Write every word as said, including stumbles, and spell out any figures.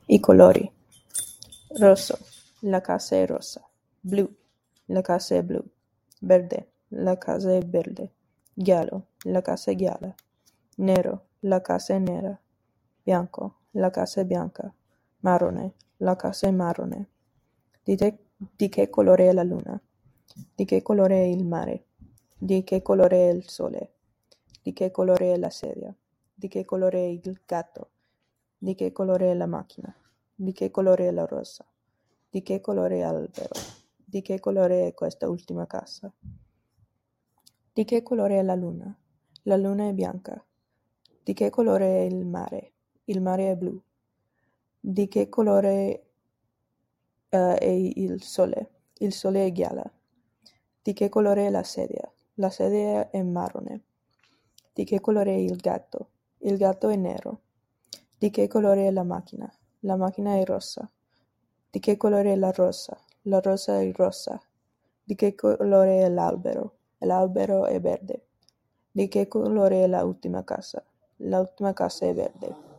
I colori. Rosso, la casa è rossa. Blu, la casa è blu. Verde, la casa è verde. Giallo, la casa è gialla. Nero, la casa è nera. Bianco, la casa è bianca. Marrone, la casa è marrone. Di, te, di che colore è la luna? Di che colore è il mare? Di che colore è il sole? Di che colore è la sedia? Di che colore è il gatto? Di che colore è la macchina? Di che colore è la rosa? Di che colore è l'albero? Di che colore è questa ultima casa? Di che colore è la luna? La luna è bianca. Di che colore è il mare? Il mare è blu. Di che colore uh, è il sole? Il sole è gialla. Di che colore è la sedia? La sedia è marrone. Di che colore è il gatto? Il gatto è nero. Di che colore è la macchina? La macchina è rossa. Di che colore è la rosa? La rosa è rossa. Di che colore è l'albero? L'albero è verde. Di che colore è l'ultima casa? L'ultima casa è verde.